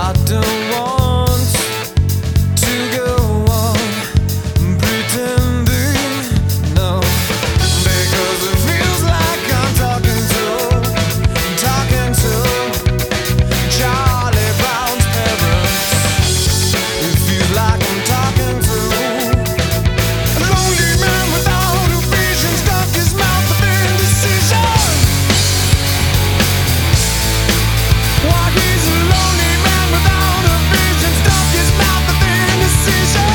I don't want to go on pretending, no, because it feels like I'm talking to Charlie Brown's parents. It feels like I'm talking to a lonely man without a vision, stuck his mouth with indecision. Why he's a lonely man without a vision, stuck his mouth with indecision.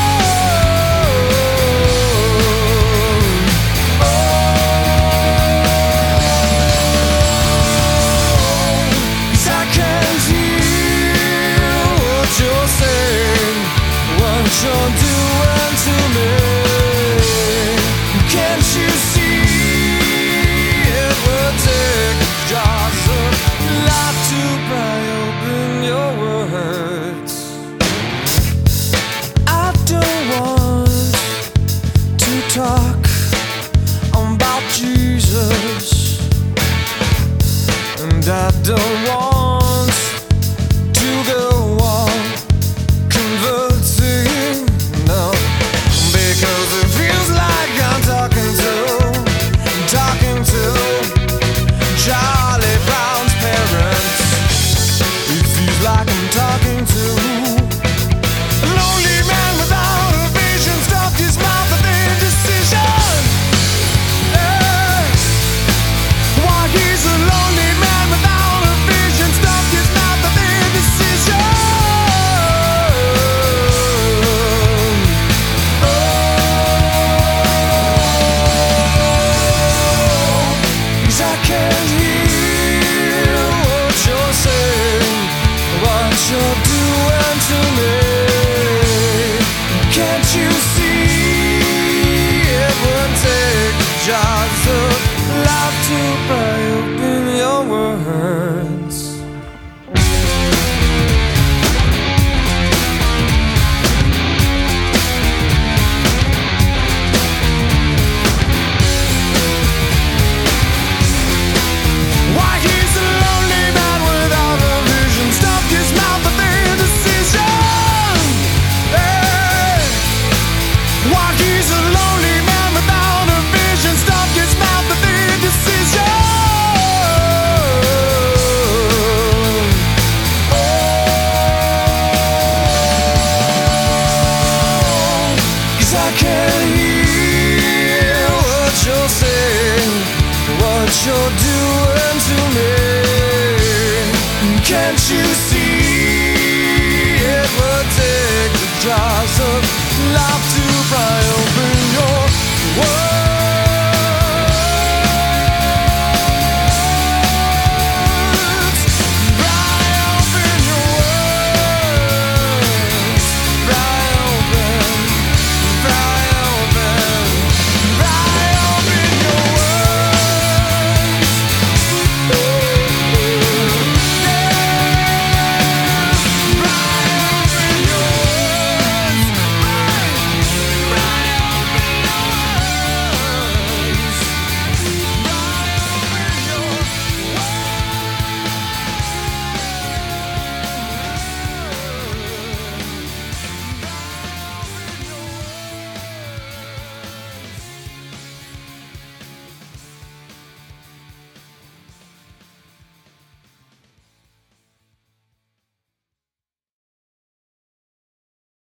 I can't hear what you're saying, what you're doing to me. Can't you see it would take just a lot to pry open your words? I don't want to talk about Jesus, and I don't want to go on converting, no, because it feels like I'm talking to Charlie Brown's parents. It feels like I'm talking to a lonely man without a vision, stuffed his mouth with indecision. Why he's a lonely man without a vision, stuffed his mouth with indecision. I can't hear what you're saying, what you're doing to me. Can't you see it would take just a lot to pry open your words? Why he's a lonely man without a vision, stuffed his mouth with indecision. Why he's a lonely man without a vision, stuffed his mouth with indecision. Cause I can't hear what you're saying, what you're doing to me. Can't you see it would take the jaws of life to pry open your world?